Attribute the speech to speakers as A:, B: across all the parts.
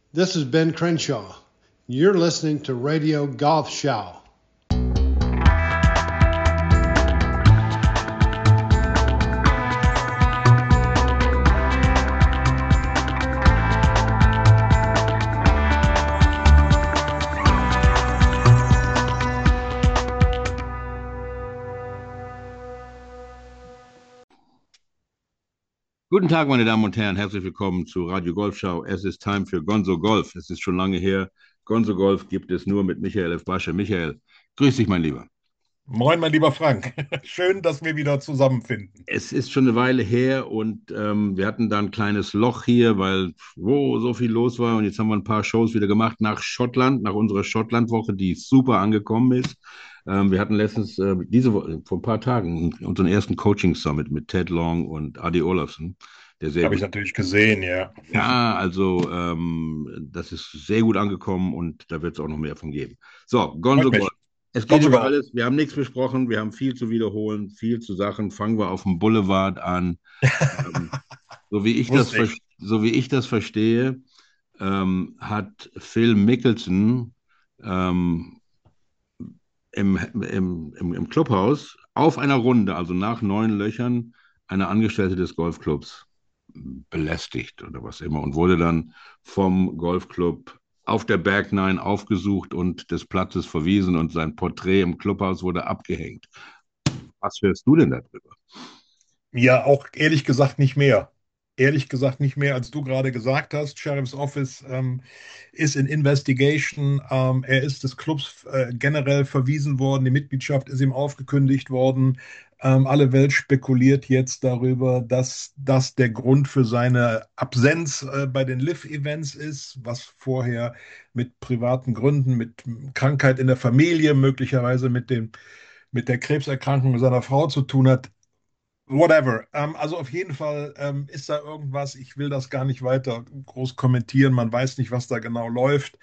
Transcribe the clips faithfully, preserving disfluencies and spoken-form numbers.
A: This is Ben Crenshaw. You're listening to Radio Golf Show.
B: Guten Tag, meine Damen und Herren, herzlich willkommen zu Radio Golfschau. Es ist Time für Gonzo Golf. Es ist schon lange her. Gonzo Golf gibt es nur mit Michael F. Basche. Michael, grüß dich, mein Lieber.
C: Moin, mein lieber Frank. Schön, dass wir wieder zusammenfinden.
B: Es ist schon eine Weile her und ähm, wir hatten da ein kleines Loch hier, weil wo so viel los war. Und jetzt haben wir ein paar Shows wieder gemacht nach Schottland, nach unserer Schottlandwoche, die super angekommen ist. Ähm, wir hatten letztens, äh, diese Woche, vor ein paar Tagen, unseren ersten Coaching-Summit mit Ted Long und Adi Olafsson. Der sehr
C: Habe ich
B: gut.
C: natürlich gesehen, ja.
B: Ja, also ähm, das ist sehr gut angekommen und da wird es auch noch mehr von geben. So, Gonzo
C: Freut mich.
B: Golf. Es geht
C: Gonzo
B: über
C: Golf.
B: alles. Wir haben nichts besprochen. Wir haben viel zu wiederholen, viel zu Sachen. Fangen wir auf dem Boulevard an. Ähm, so wie ich das,
C: Wusste
B: ver-
C: ich.
B: so wie ich das verstehe, ähm, hat Phil Mickelson ähm, im, im, im, im Clubhaus auf einer Runde, also nach neun Löchern, eine Angestellte des Golfclubs belästigt oder was immer und wurde dann vom Golfclub auf der Back Nine aufgesucht und des Platzes verwiesen und sein Porträt im Clubhaus wurde abgehängt. Was hörst du denn darüber?
C: Ja, auch ehrlich gesagt nicht mehr. Ehrlich gesagt nicht mehr, als du gerade gesagt hast. Sheriff's Office ähm, ist in Investigation. Ähm, er ist des Clubs äh, generell verwiesen worden. Die Mitgliedschaft ist ihm aufgekündigt worden. Ähm, alle Welt spekuliert jetzt darüber, dass das der Grund für seine Absenz äh, bei den Live-Events ist, was vorher mit privaten Gründen, mit Krankheit in der Familie, möglicherweise mit dem, mit der Krebserkrankung seiner Frau zu tun hat. Whatever. Ähm, also auf jeden Fall ähm, ist da irgendwas. Ich will das gar nicht weiter groß kommentieren. Man weiß nicht, was da genau läuft.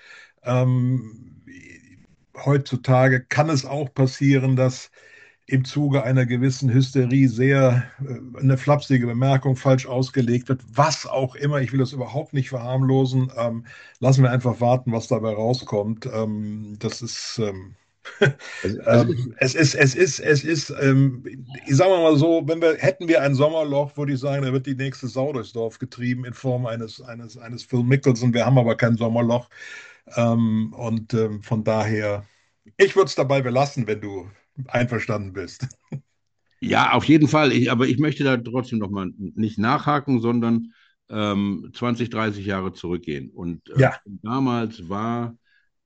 C: Ähm, Heutzutage kann es auch passieren, dass im Zuge einer gewissen Hysterie sehr äh, eine flapsige Bemerkung falsch ausgelegt wird. Was auch immer. Ich will das überhaupt nicht verharmlosen. Ähm, lassen wir einfach warten, was dabei rauskommt. Ähm, das ist ähm,
B: Also, also
C: ähm, es ist, es ist, es ist, ähm, ich sage mal so, wenn wir, hätten wir ein Sommerloch, würde ich sagen, da wird die nächste Sau durchs Dorf getrieben in Form eines, eines, eines Phil Mickelson. Wir haben aber kein Sommerloch. Ähm, und ähm, von daher, ich würde es dabei belassen, wenn du einverstanden bist.
B: ja, auf jeden Fall. Ich, aber ich möchte da trotzdem noch mal nicht nachhaken, sondern ähm, zwanzig, dreißig Jahre zurückgehen. Und äh,
C: Ja,
B: damals war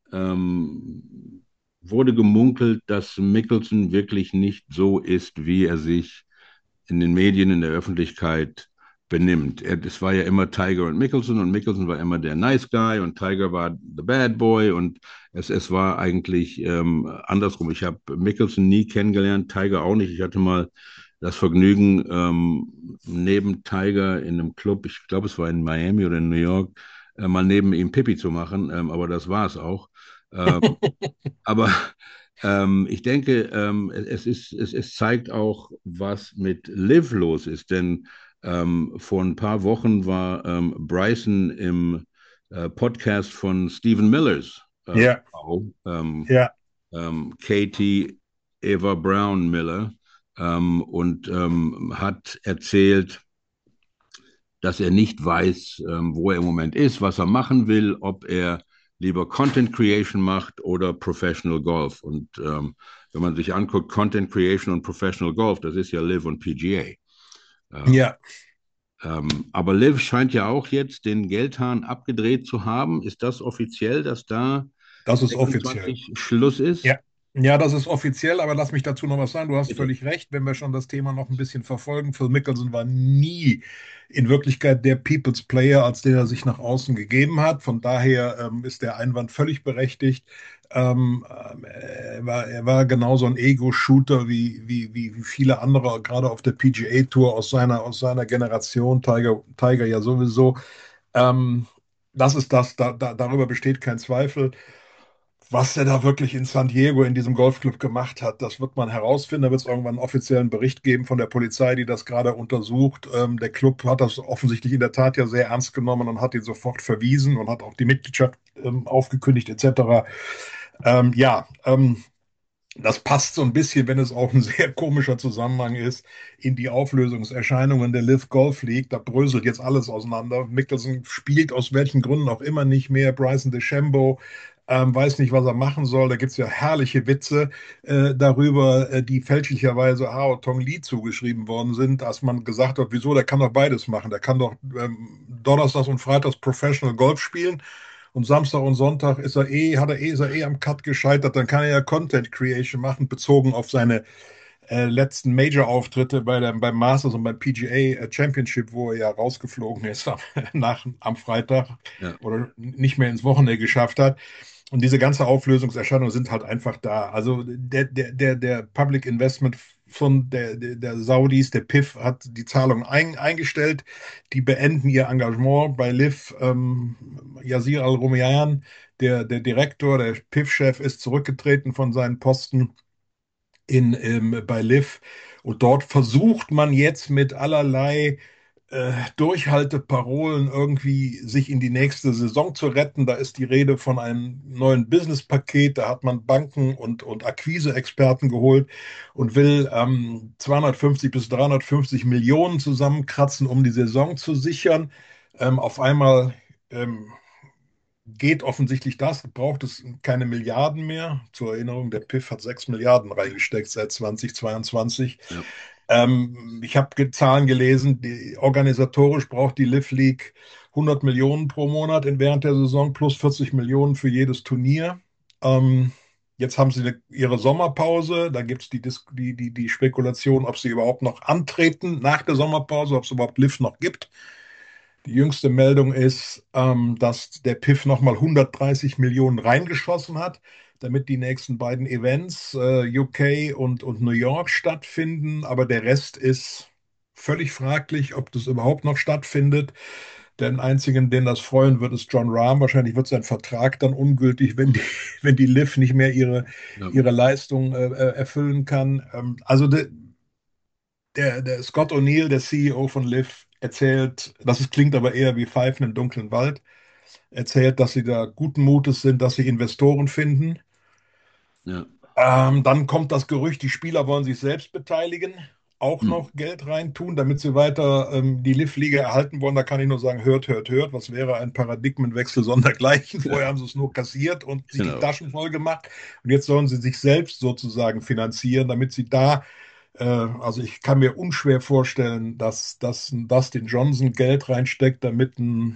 B: ähm, wurde gemunkelt, dass Mickelson wirklich nicht so ist, wie er sich in den Medien, in der Öffentlichkeit benimmt. Er, es war ja immer Tiger und Mickelson und Mickelson war immer der Nice Guy und Tiger war the Bad Boy und es, es war eigentlich ähm, andersrum. Ich habe Mickelson nie kennengelernt, Tiger auch nicht. Ich hatte mal das Vergnügen, ähm, neben Tiger in einem Club, ich glaube, es war in Miami oder in New York, äh, mal neben ihm Pipi zu machen, ähm, aber das war es auch. Ähm, aber ähm, ich denke, ähm, es ist, es, es zeigt auch, was mit Liv los ist. Denn ähm, vor ein paar Wochen war ähm, Bryson im äh, Podcast von Stephen Millers äh,
C: ja,
B: Frau, ähm,
C: ja.
B: ähm, Katie Eva Brown Miller, ähm, und ähm, hat erzählt, dass er nicht weiß, ähm, wo er im Moment ist, was er machen will, ob er lieber Content Creation macht oder Professional Golf. Und ähm, wenn man sich anguckt, Content Creation und Professional Golf, das ist ja Live und P G A. Ähm,
C: Ja,
B: ähm, aber Liv scheint ja auch jetzt den Geldhahn abgedreht zu haben. Ist das offiziell, dass da
C: das ist offiziell.
B: sechsundzwanzig Schluss ist?
C: Ja. Ja, das ist offiziell, aber lass mich dazu noch was sagen. Du hast
B: Bitte.
C: völlig recht, wenn wir schon das Thema noch ein bisschen verfolgen. Phil Mickelson war nie in Wirklichkeit der People's Player, als der er sich nach außen gegeben hat. Von daher ähm, ist der Einwand völlig berechtigt. Ähm, ähm, er war, er war genauso ein Ego-Shooter wie, wie, wie, wie viele andere, gerade auf der P G A-Tour aus seiner, aus seiner Generation. Tiger, Tiger ja sowieso. Ähm, Das ist das, da, da, darüber besteht kein Zweifel. Was er da wirklich in San Diego in diesem Golfclub gemacht hat, das wird man herausfinden. Da wird es irgendwann einen offiziellen Bericht geben von der Polizei, die das gerade untersucht. Ähm, der Club hat das offensichtlich in der Tat ja sehr ernst genommen und hat ihn sofort verwiesen und hat auch die Mitgliedschaft ähm, aufgekündigt et cetera. Ähm, ja, ähm, das passt so ein bisschen, wenn es auch ein sehr komischer Zusammenhang ist, in die Auflösungserscheinungen der Live Golf League. Da bröselt jetzt alles auseinander. Mickelson spielt aus welchen Gründen auch immer nicht mehr. Bryson DeChambeau ähm, weiß nicht, was er machen soll. Da gibt es ja herrliche Witze äh, darüber, äh, die fälschlicherweise Hao Tong Lee zugeschrieben worden sind, dass man gesagt hat, wieso, der kann doch beides machen. Der kann doch ähm, Donnerstags und Freitags Professional Golf spielen und Samstag und Sonntag ist er eh, hat er eh, ist er eh am Cut gescheitert, dann kann er ja Content Creation machen, bezogen auf seine äh, letzten Major-Auftritte bei der, beim Masters und beim P G A Championship, wo er ja rausgeflogen ist am, nach, am Freitag
B: Ja.
C: oder nicht mehr ins Wochenende geschafft hat. Und diese ganze Auflösungserscheinungen sind halt einfach da. Also der, der, der, der Public Investment von der, der, der Saudis, der P I F, hat die Zahlung ein, eingestellt. Die beenden ihr Engagement bei Liv. Ähm, Yasir Al-Rumayyan, der, der Direktor, der P I F-Chef, ist zurückgetreten von seinen Posten in, ähm, bei Liv. Und dort versucht man jetzt mit allerlei äh, Durchhalteparolen irgendwie sich in die nächste Saison zu retten. Da ist die Rede von einem neuen Businesspaket. Da hat man Banken und, und Akquise-Experten geholt und will ähm, zweihundertfünfzig bis dreihundertfünfzig Millionen zusammenkratzen, um die Saison zu sichern. Ähm, auf einmal ähm, geht offensichtlich das, braucht es keine Milliarden mehr. Zur Erinnerung, der P I F hat sechs Milliarden reingesteckt seit zweitausendzweiundzwanzig.
B: Ja.
C: Ähm, ich habe Zahlen gelesen, die, organisatorisch braucht die Liv League hundert Millionen pro Monat in, während der Saison plus vierzig Millionen für jedes Turnier. Ähm, jetzt haben sie eine, ihre Sommerpause, da gibt es die, die, die, die Spekulation, ob sie überhaupt noch antreten nach der Sommerpause, ob es überhaupt Liv noch gibt. Die jüngste Meldung ist, ähm, dass der P I F nochmal hundertdreißig Millionen reingeschossen hat, damit die nächsten beiden Events, äh, U K und, und New York, stattfinden. Aber der Rest ist völlig fraglich, ob das überhaupt noch stattfindet. Den einzigen, den das freuen wird, ist John Rahm. Wahrscheinlich wird sein Vertrag dann ungültig, wenn die, wenn die Liv nicht mehr ihre,
B: Ja.
C: ihre Leistung äh, äh, erfüllen kann. Ähm, also de, der, der Scott O'Neill, der C E O von Liv, erzählt, das ist, klingt aber eher wie Pfeifen im dunklen Wald, erzählt, dass sie da guten Mutes sind, dass sie Investoren finden.
B: Ja.
C: Ähm, dann kommt das Gerücht, die Spieler wollen sich selbst beteiligen, auch
B: Hm.
C: noch Geld reintun, damit sie weiter ähm, die Liv-Liga erhalten wollen. Da kann ich nur sagen, hört, hört, hört. Was wäre ein Paradigmenwechsel sondergleichen? Vorher haben sie es nur kassiert und sich die
B: Genau.
C: Taschen voll gemacht. Und jetzt sollen sie sich selbst sozusagen finanzieren, damit sie da, äh, also ich kann mir unschwer vorstellen, dass, dass ein Dustin Johnson Geld reinsteckt, damit ein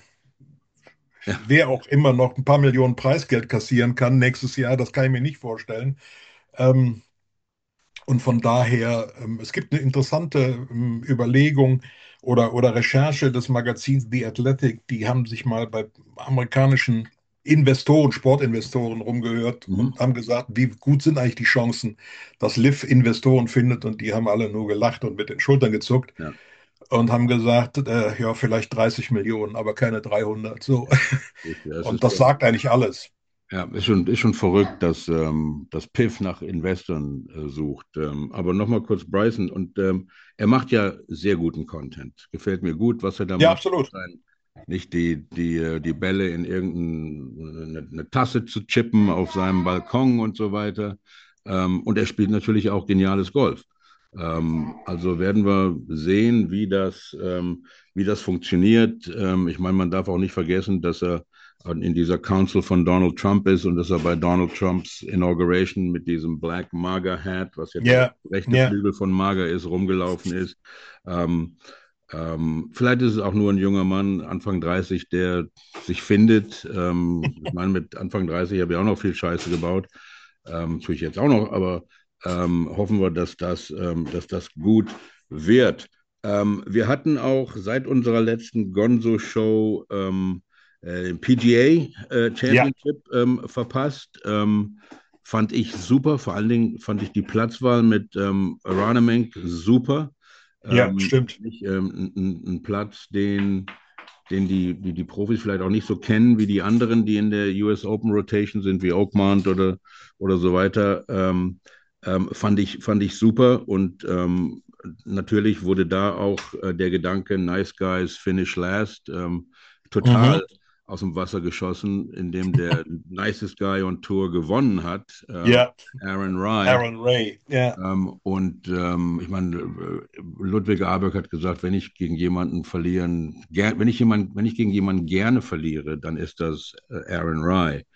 B: Ja.
C: wer auch immer noch ein paar Millionen Preisgeld kassieren kann nächstes Jahr. Das kann ich mir nicht vorstellen. Ähm, und von daher, ähm, es gibt eine interessante ähm, Überlegung oder, oder Recherche des Magazins The Athletic. Die haben sich mal bei amerikanischen Investoren, Sportinvestoren rumgehört
B: Mhm.
C: und haben gesagt, wie gut sind eigentlich die Chancen, dass Liv Investoren findet. Und die haben alle nur gelacht und mit den Schultern gezuckt
B: Ja.
C: und haben gesagt, äh, ja, vielleicht dreißig Millionen, aber keine dreihundert. So.
B: Ja, es
C: Und
B: ist
C: das
B: schon,
C: sagt eigentlich alles.
B: ja, ist schon, ist schon verrückt, dass ähm, das P I F nach Investoren äh, sucht. Ähm, aber nochmal kurz Bryson. Und ähm, er macht ja sehr guten Content. Gefällt mir gut, was er da
C: Ja,
B: macht.
C: absolut.
B: Sein, nicht die, die, äh, die Bälle in irgendeine eine Tasse zu chippen auf seinem Balkon und so weiter. Ähm, und er spielt natürlich auch geniales Golf. Ähm, also werden wir sehen, wie das, ähm, wie das funktioniert. Ähm, ich meine, man darf auch nicht vergessen, dass er in dieser Council von Donald Trump ist und dass er bei Donald Trumps Inauguration mit diesem Black MAGA Hat, was ja der
C: Ja,
B: rechte
C: ja,
B: Flügel von MAGA ist, rumgelaufen ist. Ähm, ähm, vielleicht ist es auch nur ein junger Mann, Anfang dreißig, der sich findet. Ähm, ich meine, mit Anfang dreißig habe ich auch noch viel Scheiße gebaut. Ähm, tue ich jetzt auch noch, aber ähm, hoffen wir, dass das, ähm, dass das gut wird. Ähm, wir hatten auch seit unserer letzten Gonzo-Show ähm, äh, den P G A äh,
C: ja,
B: Championship ähm, verpasst. Ähm, fand ich super. Vor allen Dingen fand ich die Platzwahl mit ähm, Ranemenk super.
C: ja,
B: Ähm,
C: stimmt.
B: nicht, ähm, ein, ein Platz, den den die, die, die Profis vielleicht auch nicht so kennen wie die anderen, die in der U S Open Rotation sind, wie Oakmont oder, oder so weiter. Ähm, ähm, fand ich, fand ich super und ähm, natürlich wurde da auch äh, der Gedanke, nice guys finish last, ähm,
C: Mhm.
B: total aus dem Wasser geschossen, indem der nicest guy on Tour gewonnen hat, ähm,
C: Ja,
B: Aaron Rai.
C: Aaron Ray, ja.
B: Ähm, und ähm, ich meine, äh, Ludwig Aberg hat gesagt, wenn ich gegen jemanden verlieren, ger wenn ich jemand, wenn ich gegen jemanden gerne verliere, dann ist das äh, Aaron Rai.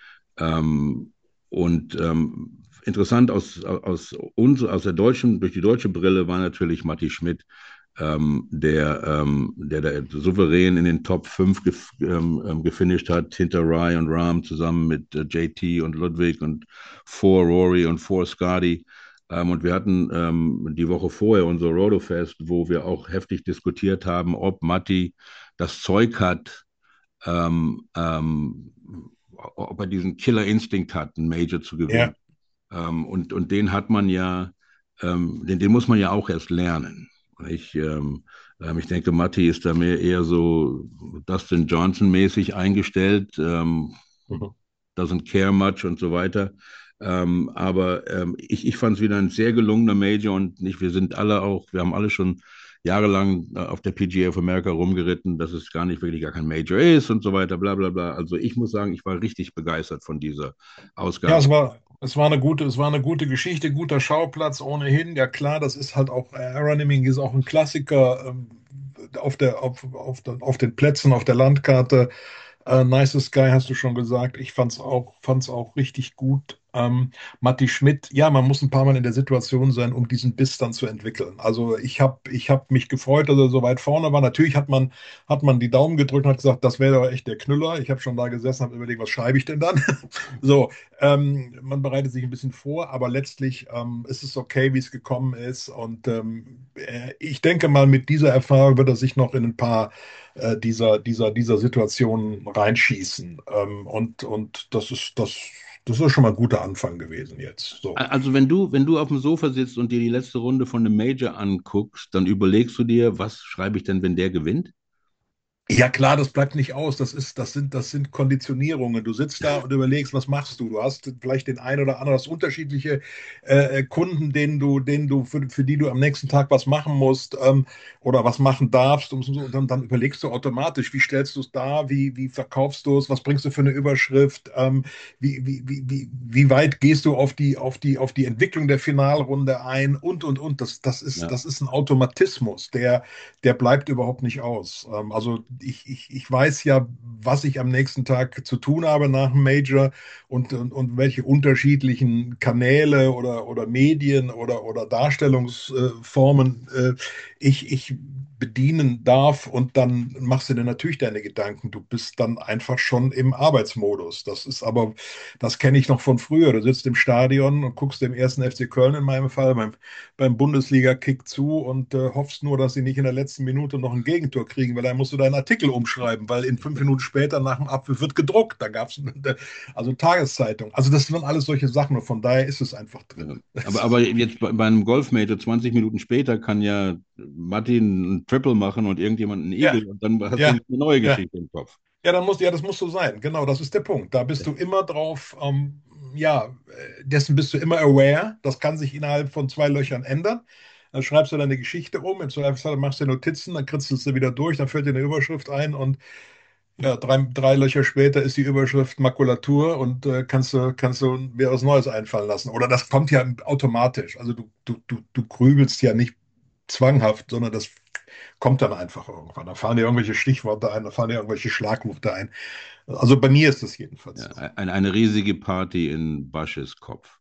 B: Ähm, und ähm, interessant aus, aus uns, aus der deutschen, durch die deutsche Brille war natürlich Matti Schmidt, ähm, der, ähm, der, der souverän in den Top fünf gef ähm, ähm, gefinisht hat, hinter Rai und Rahm zusammen mit äh, J T und Ludwig und vor Rory und vor Scotty. Ähm, und wir hatten ähm, die Woche vorher unser Rodofest, wo wir auch heftig diskutiert haben, ob Matti das Zeug hat, ähm, ähm, ob er diesen Killer-Instinkt hat, einen Major zu gewinnen.
C: Ja.
B: Ähm, und, und den hat man ja, ähm, den, den muss man ja auch erst lernen. Ich, ähm, ähm, ich denke, Matti ist da mehr eher so Dustin Johnson-mäßig eingestellt, ähm,
C: Mhm.
B: doesn't care much und so weiter. Ähm, aber ähm, ich, ich fand es wieder ein sehr gelungener Major und nicht, wir sind alle auch, wir haben alle schon jahrelang äh, auf der P G A of America rumgeritten, dass es gar nicht wirklich gar kein Major ist und so weiter, bla bla bla. Also ich muss sagen, ich war richtig begeistert von dieser
C: Ja, es
B: Ausgabe.
C: war, es war eine gute, es war eine gute Geschichte, guter Schauplatz ohnehin. Ja klar, das ist halt auch, Aeronyming ist auch ein Klassiker ähm, auf der, auf, auf, der, auf den Plätzen, auf der Landkarte. Äh, Nicest Sky hast du schon gesagt. Ich fand's auch, fand's auch richtig gut. Ähm, Matti Schmidt, ja, man muss ein paar Mal in der Situation sein, um diesen Biss dann zu entwickeln. Also ich habe ich hab mich gefreut, dass er so weit vorne war. Natürlich hat man, hat man die Daumen gedrückt und hat gesagt, das wäre doch echt der Knüller. Ich habe schon da gesessen, habe überlegt, was schreibe ich denn dann? So, ähm, man bereitet sich ein bisschen vor, aber letztlich ähm, ist es okay, wie es gekommen ist. Und ähm, äh, ich denke mal, mit dieser Erfahrung wird er sich noch in ein paar äh, dieser, dieser, dieser Situationen reinschießen. Ähm, und, und das ist, das, das ist schon mal ein guter Anfang gewesen jetzt. So.
B: Also wenn du, wenn du auf dem Sofa sitzt und dir die letzte Runde von einem Major anguckst, dann überlegst du dir, was schreibe ich denn, wenn der gewinnt?
C: Ja klar, das bleibt nicht aus. Das ist, das sind, das sind Konditionierungen. Du sitzt da und überlegst, was machst du? Du hast vielleicht den einen oder anderen, hast unterschiedliche äh, Kunden, denen du, denen du, für, für die du am nächsten Tag was machen musst ähm, oder was machen darfst. Und, so, und dann, dann überlegst du automatisch, wie stellst du es dar, wie, wie verkaufst du es, was bringst du für eine Überschrift, ähm, wie, wie, wie, wie, wie weit gehst du auf die, auf die, auf die Entwicklung der Finalrunde ein und, und, und. Das, das ist,
B: Ja.
C: das ist ein Automatismus, der der bleibt überhaupt nicht aus. Ähm, also ich, ich, ich weiß ja, was ich am nächsten Tag zu tun habe nach dem Major und, und, und welche unterschiedlichen Kanäle oder, oder Medien oder, oder Darstellungsformen äh, ich, ich bedienen darf und dann machst du dir natürlich deine Gedanken. Du bist dann einfach schon im Arbeitsmodus. Das ist aber, das kenne ich noch von früher. Du sitzt im Stadion und guckst dem ersten F C Köln in meinem Fall beim, beim Bundesliga-Kick zu und äh, hoffst nur, dass sie nicht in der letzten Minute noch ein Gegentor kriegen, weil dann musst du deinen Artikel umschreiben, weil in fünf Minuten später nach dem Abpfiff wird gedruckt. Da gab es also Tageszeitung. Also das sind alles solche Sachen und von daher ist es einfach
B: Ja.
C: drin.
B: Aber, aber jetzt bei, bei einem Golfmate, zwanzig Minuten später, kann ja Martin ein Triple machen und irgendjemand einen
C: Ja,
B: Eagle und dann hast du
C: ja,
B: eine neue
C: ja.
B: Geschichte im Kopf.
C: Ja, dann muss, ja, das muss so sein. Genau, das ist der Punkt. Da bist du immer drauf, ähm, ja, äh, dessen bist du immer aware. Das kann sich innerhalb von zwei Löchern ändern. Dann schreibst du deine Geschichte um, im Zweifelsfall machst du Notizen, dann kritzelst du wieder durch, dann fällt dir eine Überschrift ein und ja, drei, drei Löcher später ist die Überschrift Makulatur und äh, kannst du, kannst du mir was Neues einfallen lassen. Oder das kommt ja automatisch. Also du, du, du, du grübelst ja nicht zwanghaft, sondern das kommt dann einfach irgendwann. Da fallen dir irgendwelche Stichworte ein, da fallen dir irgendwelche Schlagworte ein. Also bei mir ist es jedenfalls
B: Ja,
C: so.
B: eine, eine riesige Party in Basches Kopf.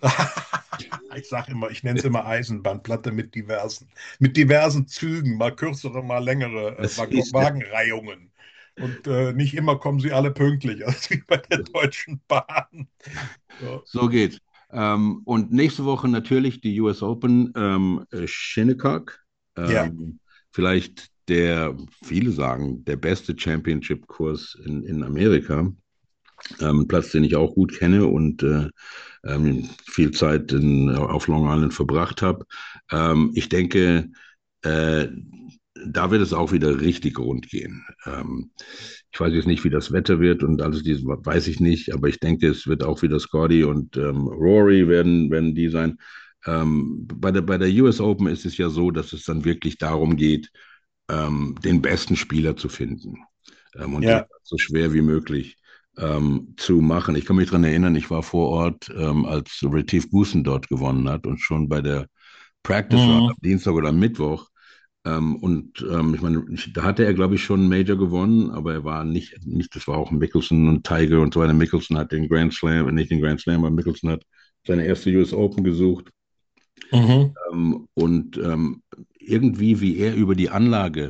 C: Ich sage immer, ich nenne es immer Eisenbahnplatte mit diversen, mit diversen Zügen, mal kürzere, mal längere äh,
B: Das
C: Waggon-
B: ist,
C: Wagenreihungen. Und äh, nicht immer kommen sie alle pünktlich, also wie bei der Deutschen Bahn. Ja.
B: so geht's. Ähm, und nächste Woche natürlich die U S Open, ähm, äh, Shinnecock.
C: Ja.
B: Ähm, vielleicht der, viele sagen, der beste Championship-Kurs in, in Amerika. Ähm, ein Platz, den ich auch gut kenne und äh, ähm, viel Zeit in, auf Long Island verbracht habe. Ähm, ich denke, äh, da wird es auch wieder richtig rund gehen. Ähm, ich weiß jetzt nicht, wie das Wetter wird und alles dieses weiß ich nicht, aber ich denke, es wird auch wieder Scotty und ähm, Rory werden, werden die sein. Ähm, bei der, bei der U S Open ist es ja so, dass es dann wirklich darum geht, ähm, den besten Spieler zu finden ähm, und den
C: Ja.
B: so schwer wie möglich ähm, zu machen. Ich kann mich daran erinnern, ich war vor Ort, ähm, als Retief Goosen dort gewonnen hat und schon bei der Practice Round am
C: Mhm.
B: Dienstag oder am Mittwoch. Ähm, und ähm, ich meine, ich, da hatte er, glaube ich, schon einen Major gewonnen, aber er war nicht, nicht, das war auch Mickelson und Tiger und so weiter. Mickelson hat den Grand Slam, nicht den Grand Slam, aber Mickelson hat seine erste U S Open gesucht.
C: Mhm.
B: Ähm, und ähm, irgendwie, wie er über die Anlage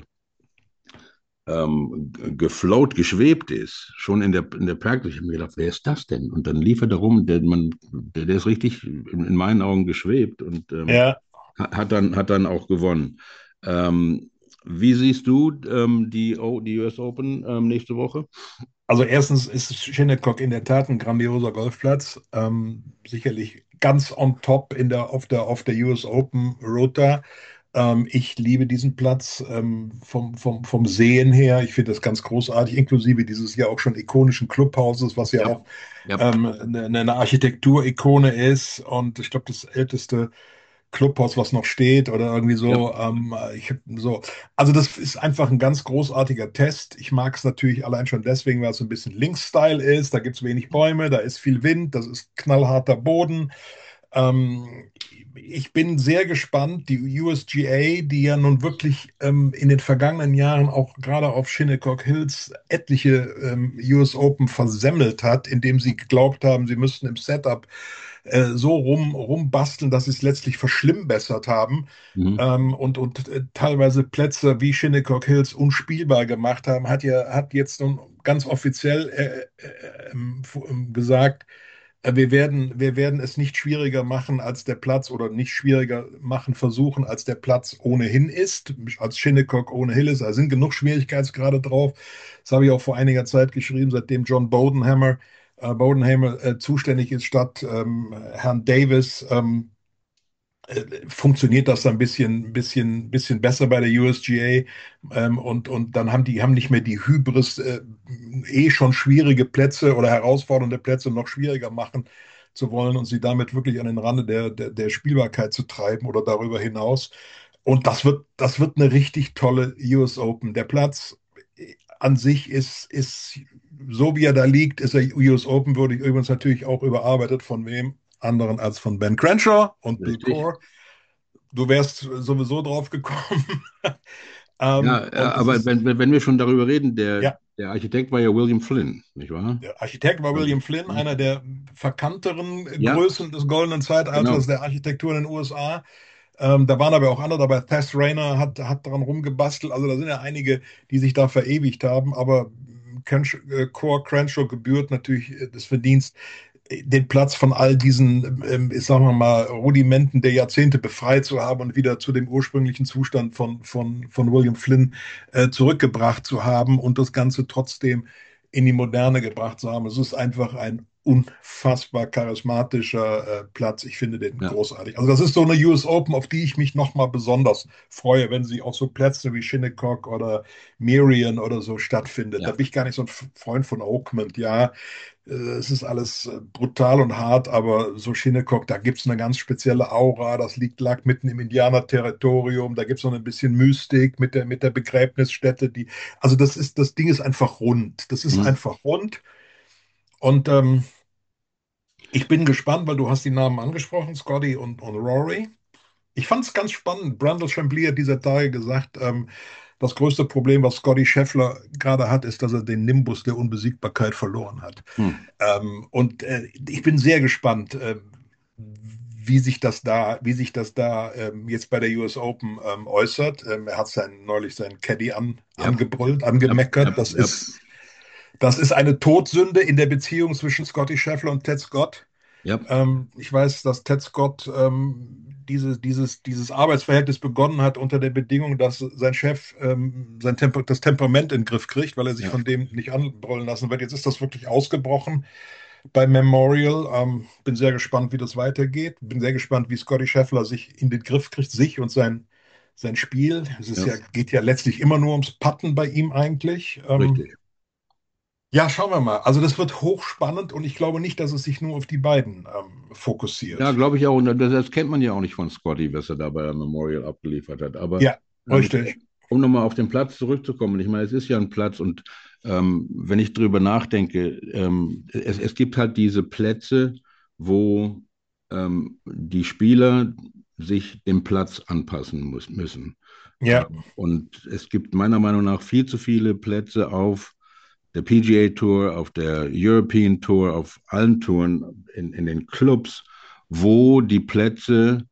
B: ähm, gefloat, geschwebt ist, schon in der, in der Practice. Ich habe mir gedacht, wer ist das denn? Und dann lief er darum, der, man, der, der ist richtig in, in meinen Augen geschwebt und ähm,
C: Ja.
B: hat, dann, hat dann auch gewonnen. Ähm, wie siehst du ähm, die, o, die U S Open ähm, nächste Woche?
C: Also erstens ist Shinnecock in der Tat ein grandioser Golfplatz. Ähm, sicherlich ganz on top in der, auf der, auf der U S Open Rota. Ähm, ich liebe diesen Platz ähm, vom, vom, vom Sehen her. Ich finde das ganz großartig, inklusive dieses ja auch schon ikonischen Clubhauses, was ja
B: Ja,
C: auch
B: ja.
C: ähm, eine, eine Architekturikone ist. Und ich glaube, das älteste Clubhaus, was noch steht oder irgendwie
B: Ja.
C: so. Ähm, ich hab so, also das ist einfach ein ganz großartiger Test. Ich mag es natürlich allein schon deswegen, weil es so ein bisschen Links-Style ist. Da gibt es wenig Bäume, da ist viel Wind, das ist knallharter Boden. Ähm, Ich bin sehr gespannt. Die U S G A, die ja nun wirklich ähm, in den vergangenen Jahren auch gerade auf Shinnecock Hills etliche ähm, U S Open versemmelt hat, indem sie geglaubt haben, sie müssten im Setup äh, so rum, rumbasteln, dass sie es letztlich verschlimmbessert haben.
B: Mhm.
C: Ähm, und und äh, teilweise Plätze wie Shinnecock Hills unspielbar gemacht haben, hat ja hat jetzt nun ganz offiziell äh, äh, ähm, f- gesagt, äh, Wir werden, wir werden es nicht schwieriger machen als der Platz oder nicht schwieriger machen versuchen, als der Platz ohnehin ist, als Shinnecock ohnehin ist. Da sind genug Schwierigkeitsgrade drauf. Das habe ich auch vor einiger Zeit geschrieben, seitdem John Bodenhammer, äh, Bodenhammer äh, zuständig ist, statt ähm, Herrn Davis. Ähm, äh, funktioniert das ein bisschen, bisschen, bisschen besser bei der U S G A. Ähm, und, und dann haben die haben nicht mehr die Hybris, äh, eh schon schwierige Plätze oder herausfordernde Plätze noch schwieriger machen zu wollen und sie damit wirklich an den Rande der, der, der Spielbarkeit zu treiben oder darüber hinaus. Und das wird, das wird eine richtig tolle U S Open. Der Platz an sich ist, ist so wie er da liegt, ist er U S Open würdig. Übrigens natürlich auch überarbeitet von wem anderen als von Ben Crenshaw und Bill
B: Richtig.
C: Coore. Du wärst sowieso drauf gekommen. ähm,
B: Ja, äh,
C: und es
B: aber
C: ist,
B: wenn, wenn wenn wir schon darüber reden, der,
C: ja,
B: der Architekt war ja William Flynn, nicht wahr?
C: der Architekt war
B: Also,
C: William Flynn, einer der verkannteren
B: ja,
C: Größen des goldenen Zeitalters
B: genau.
C: der Architektur in den U S A. Ähm, da waren aber auch andere dabei. Tess Rayner hat, hat daran rumgebastelt. Also da sind ja einige, die sich da verewigt haben. Aber Crensh- äh, Core Crenshaw gebührt natürlich äh, das Verdienst, äh, den Platz von all diesen, ähm, ich sag mal, Rudimenten der Jahrzehnte befreit zu haben und wieder zu dem ursprünglichen Zustand von, von, von William Flynn äh, zurückgebracht zu haben und das Ganze trotzdem in die Moderne gebracht zu haben. Es ist einfach ein unfassbar charismatischer äh, Platz. Ich finde den
B: Ja,
C: großartig. Also das ist so eine U S Open, auf die ich mich nochmal besonders freue, wenn sie auch so Plätze wie Shinnecock oder Merion oder so stattfindet. Da
B: ja,
C: bin ich gar nicht so ein Freund von Oakmont. Ja, äh, es ist alles äh, brutal und hart, aber so Shinnecock, da gibt es eine ganz spezielle Aura. Das liegt, lag mitten im Indianerterritorium. Da gibt es noch ein bisschen Mystik mit der, mit der Begräbnisstätte. Die, also das ist, das Ding ist einfach rund. Das ist
B: mhm.
C: einfach rund. Und ähm, ich bin gespannt, weil du hast die Namen angesprochen, Scotty und, und Rory. Ich fand es ganz spannend. Brandel Chambly hat dieser Tage gesagt, ähm, das größte Problem, was Scotty Scheffler gerade hat, ist, dass er den Nimbus der Unbesiegbarkeit verloren hat.
B: Hm.
C: Ähm, und äh, ich bin sehr gespannt, äh, wie sich das da, wie sich das da ähm, jetzt bei der U S Open ähm, äußert. Ähm, er hat sein, neulich seinen Caddy an,
B: Ja,
C: angebrüllt,
B: ja,
C: angemeckert.
B: ja,
C: Das
B: ja,
C: ist, das ist eine Todsünde in der Beziehung zwischen Scotty Scheffler und Ted Scott.
B: ja,
C: Ähm, ich weiß, dass Ted Scott ähm, diese, dieses, dieses Arbeitsverhältnis begonnen hat unter der Bedingung, dass sein Chef ähm, sein Temper das Temperament in den Griff kriegt, weil er sich
B: ja.
C: von dem nicht anbrüllen lassen wird. Jetzt ist das wirklich ausgebrochen bei Memorial. Ähm, bin sehr gespannt, wie das weitergeht. Bin sehr gespannt, wie Scotty Scheffler sich in den Griff kriegt, sich und sein, sein Spiel. Es ist
B: Ja,
C: ja, geht ja letztlich immer nur ums Putten bei ihm eigentlich. Ähm,
B: richtig.
C: ja, schauen wir mal. Also das wird hochspannend und ich glaube nicht, dass es sich nur auf die beiden ähm,
B: Ja,
C: fokussiert.
B: glaube ich auch. Und das, das kennt man ja auch nicht von Scotty, was er da bei der Memorial abgeliefert hat. Aber
C: Ja,
B: ähm,
C: richtig.
B: um nochmal auf den Platz zurückzukommen, ich meine, es ist ja ein Platz und ähm, wenn ich drüber nachdenke, ähm, es, es gibt halt diese Plätze, wo ähm, die Spieler sich dem Platz anpassen muss, müssen.
C: Ja,
B: Ähm, und es gibt meiner Meinung nach viel zu viele Plätze auf der P G A Tour, auf der European Tour, auf allen Touren, in, in den Clubs, wo die Plätze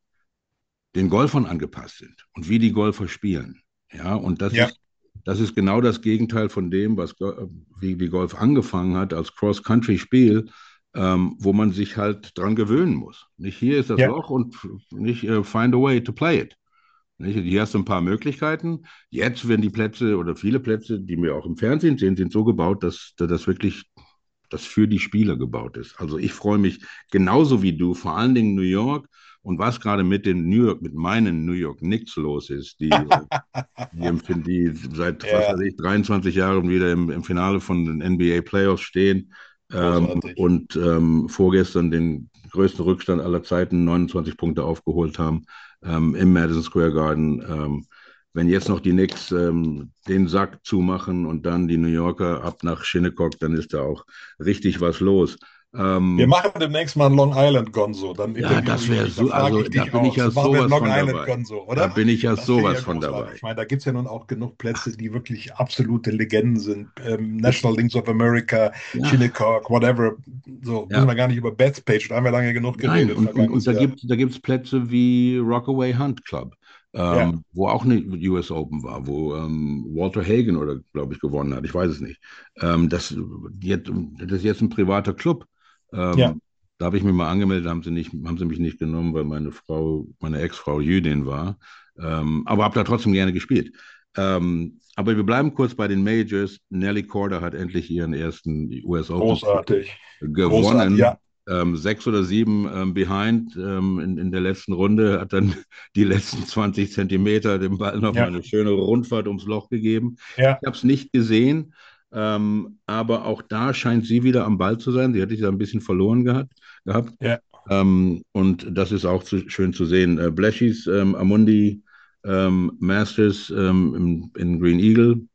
B: den Golfern angepasst sind und wie die Golfer spielen. Ja, und das
C: ja,
B: ist, das ist genau das Gegenteil von dem, was wie, wie Golf angefangen hat als Cross-Country-Spiel, ähm, wo man sich halt dran gewöhnen muss. Nicht hier ist das
C: ja,
B: Loch und nicht uh, find a way to play it. Nicht? Hier hast du ein paar Möglichkeiten. Jetzt werden die Plätze oder viele Plätze, die wir auch im Fernsehen sehen, sind so gebaut, dass das wirklich das für die Spieler gebaut ist. Also ich freue mich genauso wie du, vor allen Dingen New York und was gerade mit den New York, mit meinen New York Knicks los ist, die, die, die seit, was
C: ja,
B: weiß ich, dreiundzwanzig Jahren wieder im, im Finale von den N B A Playoffs stehen ähm,
C: großartig.
B: und ähm, vorgestern den größten Rückstand aller Zeiten, neunundzwanzig Punkte aufgeholt haben ähm, im Madison Square Garden. Ähm, wenn jetzt noch die Knicks ähm, den Sack zumachen und dann die New Yorker ab nach Shinnecock, dann ist da auch richtig was los.
C: Wir
B: Ähm,
C: machen demnächst mal ein Long Island Gonzo. Dann
B: ja,
C: interviewe
B: das
C: ich
B: wäre
C: dich, da
B: so,
C: frage
B: also
C: ich
B: da
C: dich
B: bin ich
C: aus.
B: ja
C: Dann machen wir ein
B: sowas
C: Long
B: von
C: Island
B: dabei.
C: Gonzo,
B: Da
C: oder?
B: bin ich ja
C: Das finde ich
B: sowas
C: ja
B: von
C: großartig.
B: dabei.
C: Ich meine, da gibt es ja nun auch genug Plätze, die wirklich absolute Legenden sind. Ähm, National Links of America,
B: Ja,
C: Shinnecock, whatever. So, müssen wir
B: ja.
C: gar nicht über Bethpage, da haben wir lange genug
B: Nein,
C: geredet,
B: und, und, und
C: vergangenes
B: da
C: Jahr.
B: gibt es da gibt's Plätze wie Rockaway Hunt Club,
C: Ja,
B: ähm, wo auch eine U S Open war, wo ähm, Walter Hagen oder glaube ich gewonnen hat, ich weiß es nicht. Ähm, das, jetzt, das ist jetzt ein privater Club.
C: ja,
B: Ähm, da habe ich mich mal angemeldet, haben sie nicht, haben sie mich nicht genommen, weil meine Frau, meine Ex-Frau Jüdin war. Ähm, aber habe da trotzdem gerne gespielt. Ähm, aber wir bleiben kurz bei den Majors. Nelly Korda hat endlich ihren ersten U S Open-Titel
C: großartig. Großartig, ja,
B: gewonnen. Ähm, sechs oder sieben ähm, behind ähm, in, in der letzten Runde, hat dann die letzten zwanzig Zentimeter dem Ball nochmal
C: ja,
B: eine schöne Rundfahrt ums Loch gegeben.
C: ja,
B: Ich habe es nicht gesehen, ähm, aber auch da scheint sie wieder am Ball zu sein. Sie hat sich da ein bisschen verloren gehabt. gehabt.
C: ja,
B: Ähm, und das ist auch zu, schön zu sehen. Äh, Blashys ähm, Amundi ähm, Masters ähm, im, in Green Eagle